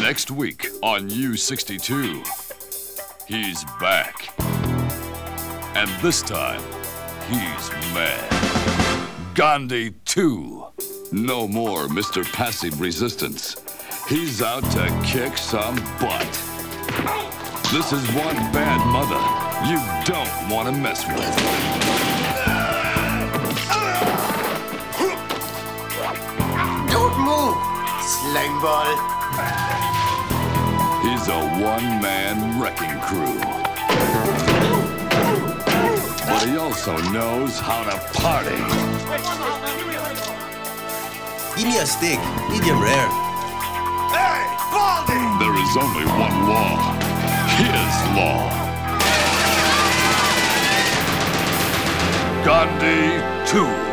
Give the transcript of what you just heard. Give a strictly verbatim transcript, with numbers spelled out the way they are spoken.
Next week on U sixty-two, he's back. And this time, he's mad. Gandhi two. No more Mister Passive Resistance. He's out to kick some butt. This is one bad mother you don't want to mess with. Don't move, slime ball. He's a one-man wrecking crew. But he also knows how to party. Give me a steak, medium rare. Hey, Baldy! There is only one law. His law. Gandhi two.